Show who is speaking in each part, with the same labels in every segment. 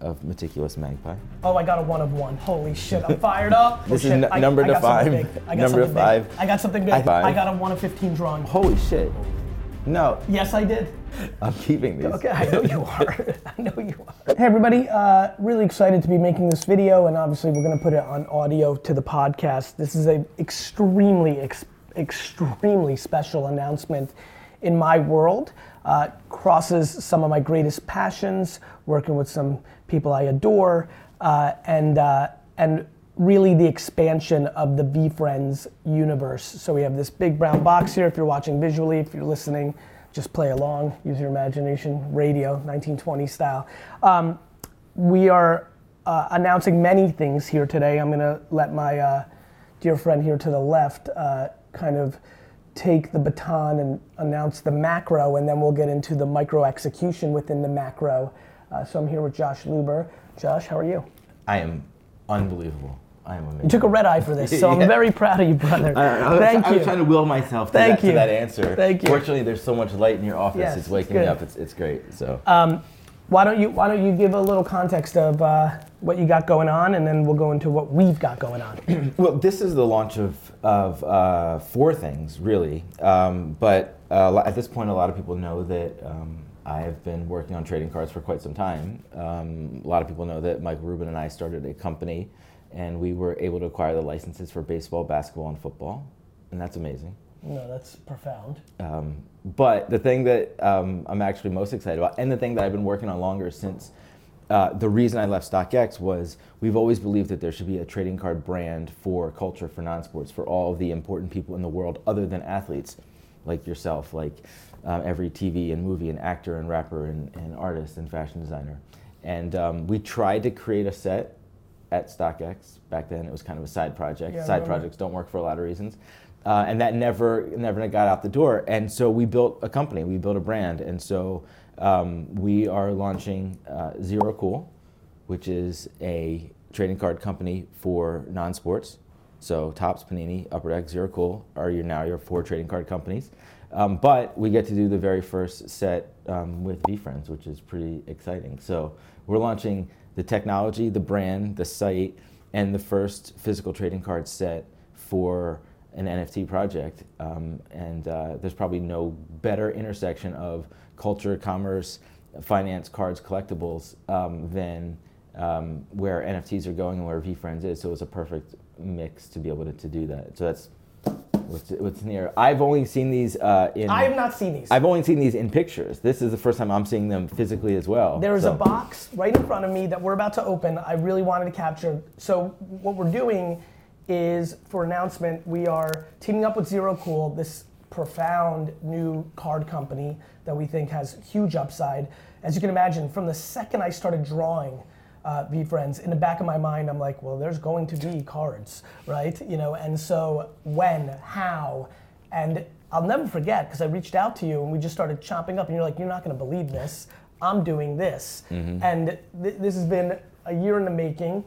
Speaker 1: of Meticulous Magpie.
Speaker 2: Oh, I got a 1 of 1. Holy shit, I'm fired up.
Speaker 1: This is number to 5. Number 5.
Speaker 2: I got something big. I got a 1 of 15 drawing.
Speaker 1: Holy shit. No.
Speaker 2: Yes, I did.
Speaker 1: I'm keeping these.
Speaker 2: Okay, I know you are. I know you are. Hey everybody, really excited to be making this video, and obviously we're gonna put it on audio to the podcast. This is a extremely special announcement in my world. Crosses some of my greatest passions, working with some people I adore, and really the expansion of the VeeFriends universe. So we have this big brown box here. If you're watching visually, if you're listening, just play along, use your imagination, radio, 1920 style. We are announcing many things here today. I'm gonna let my dear friend here to the left kind of take the baton and announce the macro, and then we'll get into the micro execution within the macro. So I'm here with Josh Luber. Josh, how are you?
Speaker 1: I am unbelievable. I am amazing.
Speaker 2: You took a red eye for this, so I'm very proud of you, brother. Thank you.
Speaker 1: I was trying to will myself to that answer.
Speaker 2: Thank you.
Speaker 1: Fortunately, there's so much light in your office.
Speaker 2: Yes,
Speaker 1: it's waking me up. It's great. So.
Speaker 2: Why don't you give a little context of what you got going on, and then we'll go into what we've got going on.
Speaker 1: Well, this is the launch of 4 things, really. But at this point, a lot of people know that I have been working on trading cards for quite some time. A lot of people know that Michael Rubin and I started a company, and we were able to acquire the licenses for baseball, basketball, and football, and that's amazing.
Speaker 2: No, that's profound.
Speaker 1: But the thing that I'm actually most excited about, and the thing that I've been working on longer since the reason I left StockX, was we've always believed that there should be a trading card brand for culture, for non-sports, for all of the important people in the world other than athletes, like yourself, like every TV and movie and actor and rapper and artist and fashion designer. And we tried to create a set at StockX. Back then it was kind of a side project.
Speaker 2: Yeah,
Speaker 1: side projects don't work for a lot of reasons. And that never got out the door. And so we built a company, we built a brand. And so we are launching Zero Cool, which is a trading card company for non-sports. So Topps, Panini, Upper Deck, Zero Cool are your 4 trading card companies. But we get to do the very first set with VeeFriends, which is pretty exciting. So we're launching the technology, the brand, the site, and the first physical trading card set for an NFT project, and there's probably no better intersection of culture, commerce, finance, cards, collectibles than where NFTs are going and where VeeFriends is. So it's a perfect mix to be able to do that. So that's what's near. I've only seen these I
Speaker 2: have not seen these.
Speaker 1: I've only seen these in pictures. This is the first time I'm seeing them physically as well.
Speaker 2: There's a box right in front of me that we're about to open. I really wanted to capture. So what we're doing is, for announcement, we are teaming up with Zero Cool, this profound new card company that we think has huge upside. As you can imagine, from the second I started drawing VeeFriends, in the back of my mind, I'm like, well, there's going to be cards, right? You know, and so when, how, and I'll never forget, because I reached out to you and we just started chopping up, and you're like, you're not gonna believe this, I'm doing this. Mm-hmm. And this has been a year in the making.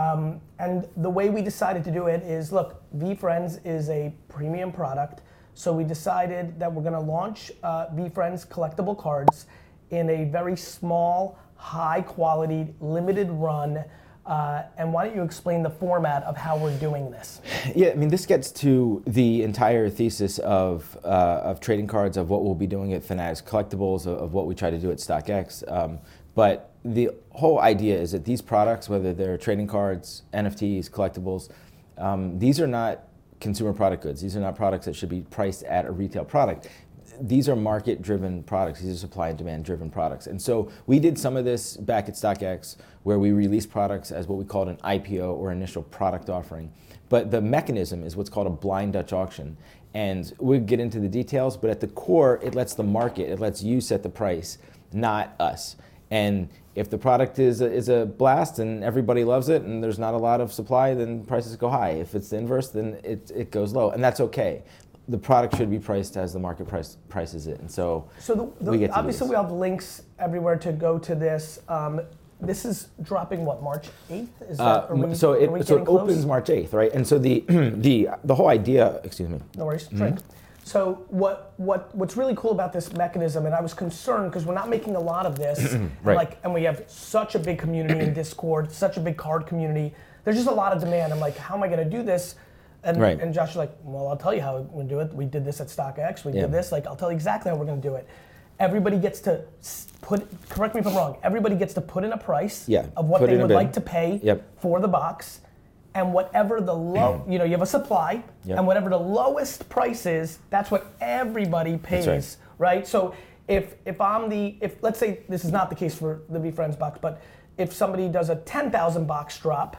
Speaker 2: And the way we decided to do it is, look, VeeFriends is a premium product, so we decided that we're gonna launch VeeFriends collectible cards in a very small, high quality, limited run, and why don't you explain the format of how we're doing this?
Speaker 1: Yeah, I mean, this gets to the entire thesis of trading cards, of what we'll be doing at Fanatics Collectibles, of what we try to do at StockX. But the whole idea is that these products, whether they're trading cards, NFTs, collectibles, these are not consumer product goods. These are not products that should be priced at a retail product. These are market-driven products. These are supply and demand-driven products. And so we did some of this back at StockX, where we released products as what we called an IPO, or initial product offering. But the mechanism is what's called a blind Dutch auction. And we'll get into the details, but at the core, it lets the market, it lets you set the price, not us. And if the product is a blast and everybody loves it and there's not a lot of supply, then prices go high. If it's the inverse, then it goes low, and that's okay. The product should be priced as the market prices it, and so we get to
Speaker 2: obviously we have links everywhere to go to this. This is dropping what, March 8th? Is that,
Speaker 1: so it opens March 8th, right? And so the whole idea, excuse me.
Speaker 2: No worries, drink. So what's really cool about this mechanism, and I was concerned because we're not making a lot of this,
Speaker 1: Right.
Speaker 2: and we have such a big community in Discord, such a big card community. There's just a lot of demand. I'm like, how am I going to do this? And,
Speaker 1: Right.
Speaker 2: and Josh was like, well, I'll tell you how we're going to do it. We did this at StockX. We
Speaker 1: Yeah.
Speaker 2: did this. Like, I'll tell you exactly how we're going to do it. Everybody gets to correct me if I'm wrong, everybody gets to put in a price
Speaker 1: Yeah,
Speaker 2: of what
Speaker 1: put
Speaker 2: they
Speaker 1: in a
Speaker 2: would
Speaker 1: bid.
Speaker 2: like to pay
Speaker 1: Yep.
Speaker 2: for the box. And whatever the low, you have a supply,
Speaker 1: Yep.
Speaker 2: and whatever the lowest price is, that's what everybody pays, right? So if let's say this is not the case for the VeeFriends box, but if somebody does a 10,000 box drop,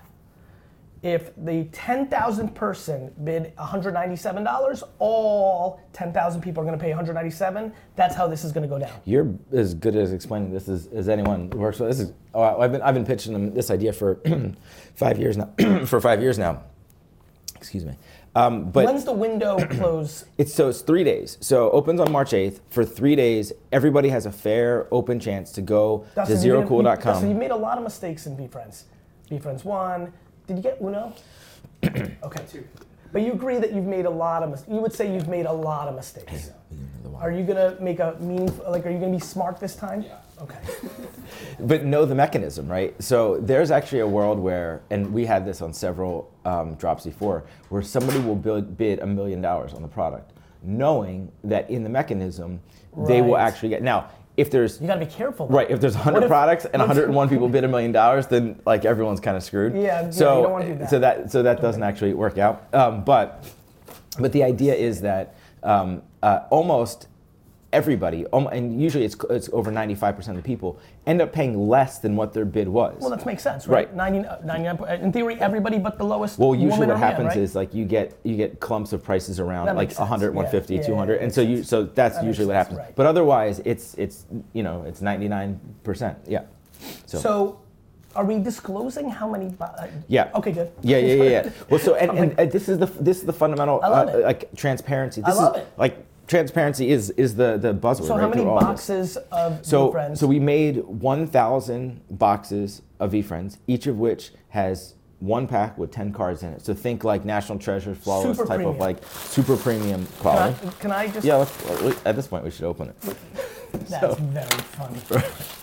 Speaker 2: if the 10,000 person bid $197, all 10,000 people are going to pay $197. That's how this is going to go down.
Speaker 1: You're as good as explaining this as anyone who works with. I've been pitching them this idea for 5 years now. For 5 years now. Excuse me. But
Speaker 2: When's the window close?
Speaker 1: it's 3 days. So opens on March 8th. For 3 days, everybody has a fair, open chance to go to
Speaker 2: Dustin,
Speaker 1: zerocool.com.
Speaker 2: Dustin, you made a lot of mistakes in VeeFriends. VeeFriends 1. Did you get Uno? Okay. 2. But you agree that you've made a lot of mistakes. You would say you've made a lot of mistakes. Are you gonna make a meaningful, are you gonna be smart this time?
Speaker 3: Yeah.
Speaker 2: Okay.
Speaker 1: But know the mechanism, right? So there's actually a world where, and we had this on several drops before, where somebody will bid $1 million on the product, knowing that in the mechanism, they will
Speaker 2: Right.
Speaker 1: actually get. Now, if there's
Speaker 2: You gotta be careful.
Speaker 1: right, if there's 100 products and 101 people bid $1 million, then like everyone's kind of screwed.
Speaker 2: Yeah,
Speaker 1: so
Speaker 2: you don't wanna do that.
Speaker 1: So that doesn't actually work out. But the idea is that almost everybody, and usually it's over 95% of the people, end up paying less than what their bid was.
Speaker 2: Well, that makes sense, right?
Speaker 1: Right.
Speaker 2: 99, in theory, everybody but the lowest
Speaker 1: Well, usually
Speaker 2: woman
Speaker 1: what
Speaker 2: or man,
Speaker 1: happens
Speaker 2: right?
Speaker 1: is like you get clumps of prices around
Speaker 2: That
Speaker 1: like
Speaker 2: makes sense.
Speaker 1: 100, 150,
Speaker 2: Yeah,
Speaker 1: 200,
Speaker 2: yeah,
Speaker 1: and so
Speaker 2: makes
Speaker 1: so that's
Speaker 2: That makes
Speaker 1: usually what
Speaker 2: sense,
Speaker 1: happens.
Speaker 2: right.
Speaker 1: But otherwise, it's 99%. Yeah.
Speaker 2: So, are we disclosing how many?
Speaker 1: Yeah.
Speaker 2: Okay, good.
Speaker 1: Yeah. Well, so and this is the fundamental
Speaker 2: I love it.
Speaker 1: like transparency.
Speaker 2: I
Speaker 1: This
Speaker 2: love
Speaker 1: is
Speaker 2: it.
Speaker 1: like transparency is the buzzword.
Speaker 2: So
Speaker 1: right,
Speaker 2: how many
Speaker 1: through all this.
Speaker 2: boxes of
Speaker 1: So
Speaker 2: VeeFriends?
Speaker 1: so we made 1,000 boxes of VeeFriends, each of which has one pack with 10 cards in it. So think like National Treasure, Flawless
Speaker 2: Super
Speaker 1: type
Speaker 2: premium.
Speaker 1: of like super premium quality.
Speaker 2: Can I just?
Speaker 1: Yeah, at this point we should open it.
Speaker 2: That's very funny.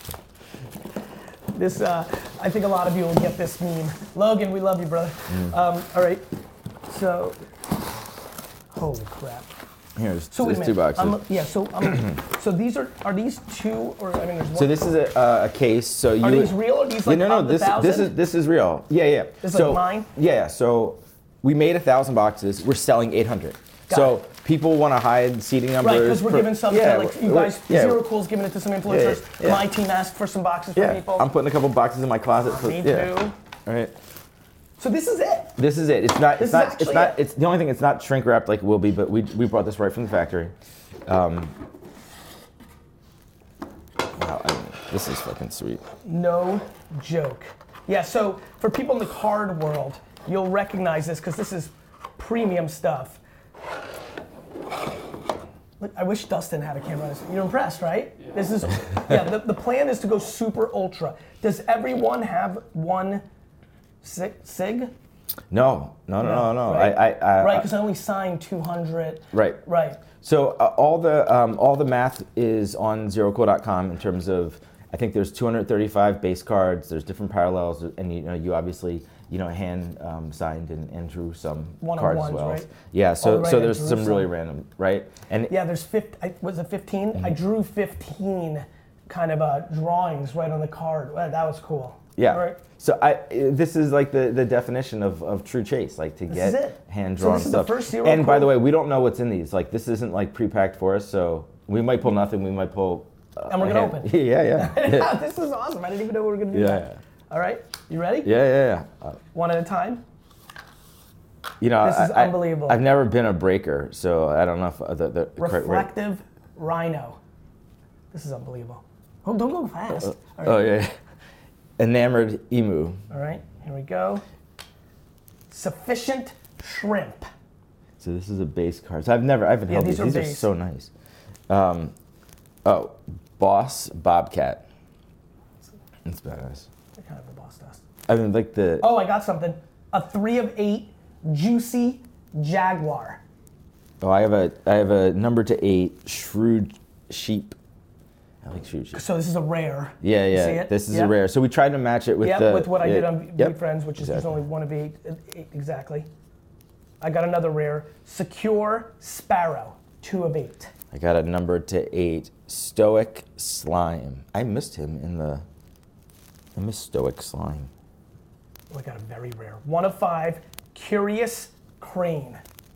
Speaker 2: This, I think a lot of you will get this meme. Logan, we love you, brother. All right, so, holy crap.
Speaker 1: Here's
Speaker 2: So wait a
Speaker 1: there's
Speaker 2: minute.
Speaker 1: 2 boxes.
Speaker 2: So these are these two, or I mean, there's one.
Speaker 1: So this is a case. So you
Speaker 2: Are
Speaker 1: would-
Speaker 2: these real or these like
Speaker 1: no.
Speaker 2: of the
Speaker 1: This
Speaker 2: 1,000?
Speaker 1: is real. Yeah.
Speaker 2: This is
Speaker 1: so
Speaker 2: like mine?
Speaker 1: Yeah. So we made 1,000 boxes. We're selling 800.
Speaker 2: Got
Speaker 1: So
Speaker 2: it.
Speaker 1: people want to hide seating numbers.
Speaker 2: Right, because we're giving some
Speaker 1: yeah,
Speaker 2: to like you guys.
Speaker 1: yeah.
Speaker 2: Zero Cool's giving it to some influencers.
Speaker 1: Yeah.
Speaker 2: My team asked for some boxes for
Speaker 1: Yeah.
Speaker 2: people.
Speaker 1: I'm putting a couple boxes in my closet.
Speaker 2: Me
Speaker 1: yeah.
Speaker 2: too.
Speaker 1: All right.
Speaker 2: So this is it.
Speaker 1: This is it. It's not.
Speaker 2: This
Speaker 1: It's
Speaker 2: is
Speaker 1: not.
Speaker 2: actually
Speaker 1: It's not.
Speaker 2: it.
Speaker 1: It's the only thing. It's not shrink wrapped like it will be. But we brought this right from the factory. Wow, this is fucking sweet.
Speaker 2: No joke. Yeah, so for people in the card world, you'll recognize this because this is premium stuff. Look, I wish Dustin had a camera on this. You're impressed, right? Yeah. This is, the plan is to go super ultra. Does everyone have one sig?
Speaker 1: No.
Speaker 2: Right?
Speaker 1: I
Speaker 2: Right, because I only signed 200.
Speaker 1: Right.
Speaker 2: Right.
Speaker 1: So all the math is on zerocool.com in terms of, I think there's 235 base cards. There's different parallels, and you obviously hand signed and drew some cards as
Speaker 2: One-on-ones,
Speaker 1: well.
Speaker 2: right?
Speaker 1: Yeah. So
Speaker 2: right,
Speaker 1: so
Speaker 2: I
Speaker 1: there's
Speaker 2: drew
Speaker 1: some really
Speaker 2: some.
Speaker 1: random, right? And
Speaker 2: Yeah, there's 50, was it 15? I drew 15 kind of drawings right on the card. Well, that was cool.
Speaker 1: yeah.
Speaker 2: Right.
Speaker 1: So this is like the definition of true chase, like to
Speaker 2: is
Speaker 1: get
Speaker 2: it.
Speaker 1: hand
Speaker 2: So
Speaker 1: drawn
Speaker 2: this is the
Speaker 1: stuff.
Speaker 2: first Zero
Speaker 1: And by
Speaker 2: Cool?
Speaker 1: the way, we don't know what's in these. Like this isn't like pre-packed for us, so we might pull nothing. We might pull.
Speaker 2: And we're
Speaker 1: a
Speaker 2: gonna
Speaker 1: hand.
Speaker 2: open.
Speaker 1: Yeah.
Speaker 2: This is awesome. I didn't even know we were gonna do
Speaker 1: Yeah.
Speaker 2: that. All right, you ready?
Speaker 1: Yeah.
Speaker 2: One at a time.
Speaker 1: This
Speaker 2: is unbelievable.
Speaker 1: I've never been a breaker, so I don't know if the correct word.
Speaker 2: Reflective Rhino. This is unbelievable. Oh, don't go fast. All right.
Speaker 1: Oh yeah. Enamored emu.
Speaker 2: All right, here we go. Sufficient Shrimp.
Speaker 1: So this is a base card. So I've held
Speaker 2: these
Speaker 1: these.
Speaker 2: are
Speaker 1: These are
Speaker 2: base.
Speaker 1: so nice. Boss Bobcat. That's badass.
Speaker 2: They're kind of the boss dust.
Speaker 1: I mean, like the.
Speaker 2: Oh, I got something. A 3 of 8 Juicy Jaguar.
Speaker 1: Oh, I have a number to 8, Shrewd Sheep. I like Shrewd Sheep.
Speaker 2: So this is a rare.
Speaker 1: Yeah,
Speaker 2: You
Speaker 1: yeah.
Speaker 2: see it?
Speaker 1: This is
Speaker 2: Yeah.
Speaker 1: a rare. So we tried to match it with
Speaker 2: with what I did on Be Friends, which is there's
Speaker 1: Exactly.
Speaker 2: only one of 8 exactly. I got another rare, Secure Sparrow, 2 of 8.
Speaker 1: I got a number to 8, Stoic Slime. I missed him I missed Stoic Slime.
Speaker 2: Oh, I got a very rare, 1 of 5, Curious Crane.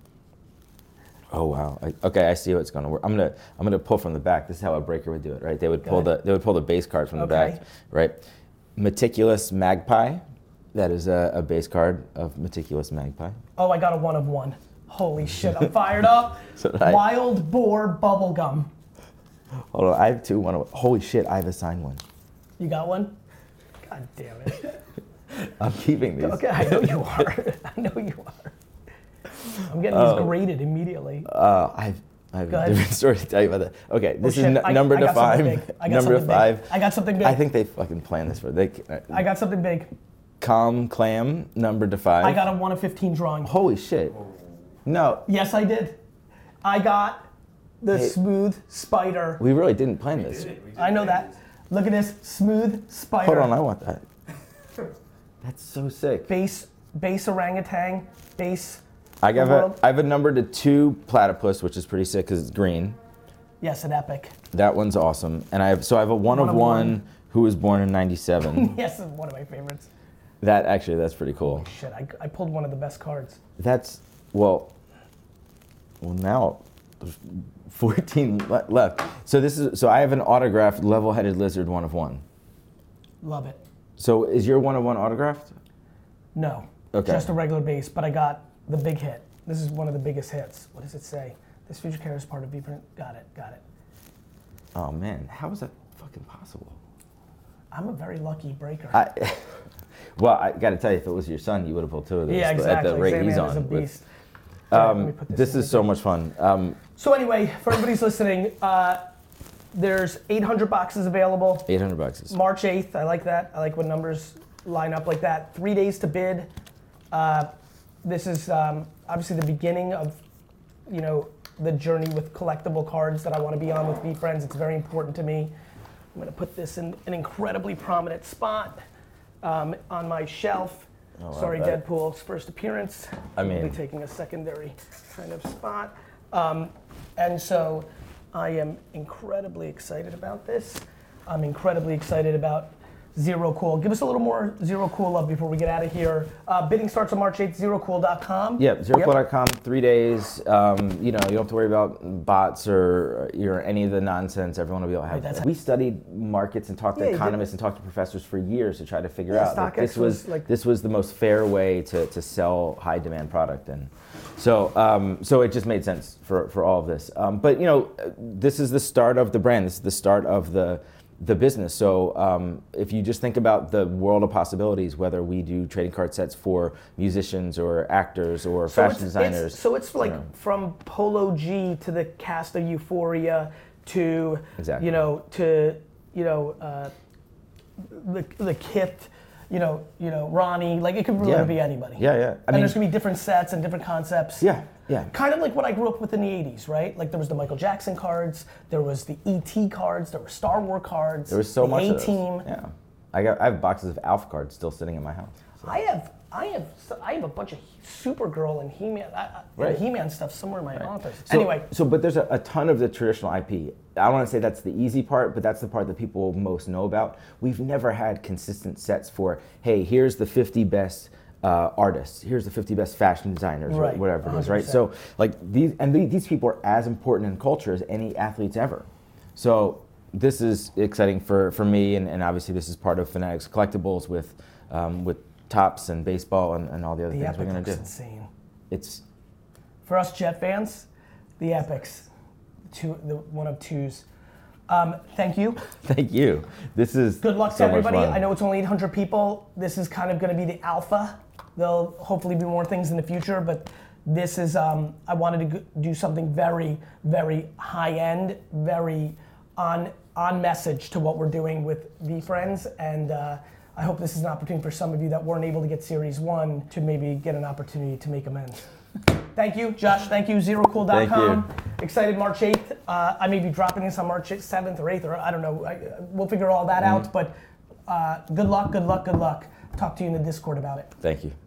Speaker 1: Oh wow. Okay, I see how it's gonna work. I'm gonna pull from the back. This is how a breaker would do it, right? They would pull the base card from the back, right? Meticulous Magpie. That is a base card of Meticulous Magpie.
Speaker 2: Oh, I got a 1 of 1. Holy shit, I'm fired up.
Speaker 1: So did I.
Speaker 2: Wild Boar Bubblegum.
Speaker 1: Hold on, I have 2. Holy shit, I have a signed one.
Speaker 2: You got one? God damn it.
Speaker 1: I'm keeping these.
Speaker 2: Okay, I know you are. I know you are. I'm getting these graded immediately.
Speaker 1: I have
Speaker 2: Go
Speaker 1: a
Speaker 2: ahead.
Speaker 1: different story to tell you about that. Okay, this
Speaker 2: shit,
Speaker 1: is number
Speaker 2: I
Speaker 1: to
Speaker 2: got something
Speaker 1: 5.
Speaker 2: big. I got
Speaker 1: Number to
Speaker 2: something big.
Speaker 1: 5.
Speaker 2: I got something big.
Speaker 1: I think they fucking planned this for.
Speaker 2: I got something big.
Speaker 1: Calm Clam, number to 5.
Speaker 2: I got a 1 of 15 drawing.
Speaker 1: Holy shit. No,
Speaker 2: Yes, I did. I got the
Speaker 1: Hey.
Speaker 2: Smooth Spider.
Speaker 1: we really didn't plan this.
Speaker 2: I know that. Look at this, Smooth Spider.
Speaker 1: Hold on, I want that. That's so sick.
Speaker 2: Base orangutan, base.
Speaker 1: I
Speaker 2: world.
Speaker 1: have a number to 2 Platypus, which is pretty sick because it's green.
Speaker 2: Yes, an epic.
Speaker 1: That one's awesome. And I have a 1
Speaker 2: One
Speaker 1: of
Speaker 2: of
Speaker 1: 1
Speaker 2: one.
Speaker 1: who was born in 97.
Speaker 2: Yes, it's one of my favorites.
Speaker 1: That's pretty cool.
Speaker 2: Shit, I pulled one of the best cards.
Speaker 1: That's, well now there's 14 left. So I have an autographed level-headed lizard 1 of 1.
Speaker 2: Love it.
Speaker 1: So is your 1 of 1 autographed?
Speaker 2: No,
Speaker 1: Okay.
Speaker 2: just a regular base, but I got the big hit. This is one of the biggest hits. What does it say? This future character is part of Beeprint. Got it.
Speaker 1: Oh man, how is that fucking possible?
Speaker 2: I'm a very lucky breaker.
Speaker 1: Well, I got to tell you, if it was your son, you would have pulled 2 of those.
Speaker 2: yeah,
Speaker 1: but
Speaker 2: exactly.
Speaker 1: At the rate
Speaker 2: Same
Speaker 1: he's
Speaker 2: man is a
Speaker 1: on. with-
Speaker 2: beast. Let me put
Speaker 1: This
Speaker 2: in
Speaker 1: is so much fun.
Speaker 2: So anyway, for everybody's listening, there's 800 boxes available.
Speaker 1: $800.
Speaker 2: March 8th, I like that. I like when numbers line up like that. 3 days to bid. This is obviously the beginning of, the journey with collectible cards that I want to be on with Be Friends. It's very important to me. I'm gonna put this in an incredibly prominent spot on my shelf.
Speaker 1: Oh, wow,
Speaker 2: Sorry,
Speaker 1: that-
Speaker 2: Deadpool's first appearance.
Speaker 1: I mean-
Speaker 2: We'll be taking a secondary kind of spot. And so I am incredibly excited about this. I'm incredibly excited about Zero Cool. Give us a little more Zero Cool love before we get out of here. Bidding starts on March 8th, zerocool.com.
Speaker 1: Yep, zerocool.com, 3 days. You don't have to worry about bots or any of the nonsense. Everyone will be able to have
Speaker 2: Right,
Speaker 1: We studied markets and talked to
Speaker 2: Yeah, you did.
Speaker 1: economists and talked to professors for years to try to figure
Speaker 2: Yeah,
Speaker 1: out that
Speaker 2: StockX was like-
Speaker 1: this was the most fair way to sell high demand product. And so it just made sense for all of this. But this is the start of the brand. This is the start of the business. So if you just think about the world of possibilities, whether we do trading card sets for musicians or actors or fashion designers.
Speaker 2: So it's like from Polo G to the cast of Euphoria to
Speaker 1: Exactly.
Speaker 2: The Kit, Ronnie. Like it could really be anybody.
Speaker 1: Yeah.
Speaker 2: And there's gonna be different sets and different concepts.
Speaker 1: Yeah.
Speaker 2: Kind of like what I grew up with in the 80s, right? Like there was the Michael Jackson cards, there was the E.T. cards, there were Star Wars cards.
Speaker 1: There was so much of those.
Speaker 2: A-Team.
Speaker 1: Yeah. I have boxes of Alf cards still sitting in my house. So.
Speaker 2: I have a bunch of Supergirl and He-Man,
Speaker 1: Right.
Speaker 2: He-Man stuff somewhere in my office. Anyway,
Speaker 1: But there's a ton of the traditional IP. I don't want to say that's the easy part, but that's the part that people most know about. We've never had consistent sets for, hey, here's the 50 best artists, here's the 50 best fashion designers,
Speaker 2: Right.
Speaker 1: or whatever it is,
Speaker 2: 100%.
Speaker 1: right? So like these people are as important in culture as any athletes ever. So this is exciting for me, and obviously this is part of Fanatics Collectibles with Topps and baseball and all the other
Speaker 2: the
Speaker 1: things we're
Speaker 2: Epic
Speaker 1: gonna do.
Speaker 2: looks insane.
Speaker 1: It's
Speaker 2: For us Jet fans, the Epics, the 1 of 2s. Thank you.
Speaker 1: Thank you. This is
Speaker 2: Good luck
Speaker 1: so
Speaker 2: to everybody.
Speaker 1: much fun.
Speaker 2: I know it's only 800 people. This is kind of going to be the alpha. There'll hopefully be more things in the future, but this is, I wanted to do something very, very high end, very on message to what we're doing with Be Friends. And I hope this is an opportunity for some of you that weren't able to get Series 1 to maybe get an opportunity to make amends. Thank you, Josh. Thank you, zerocool.com.
Speaker 1: Thank you.
Speaker 2: Excited March 8th. I may be dropping this on March 7th or 8th, or I don't know. We'll figure all that out, but good luck, good luck, good luck. Talk to you in the Discord about it.
Speaker 1: Thank you.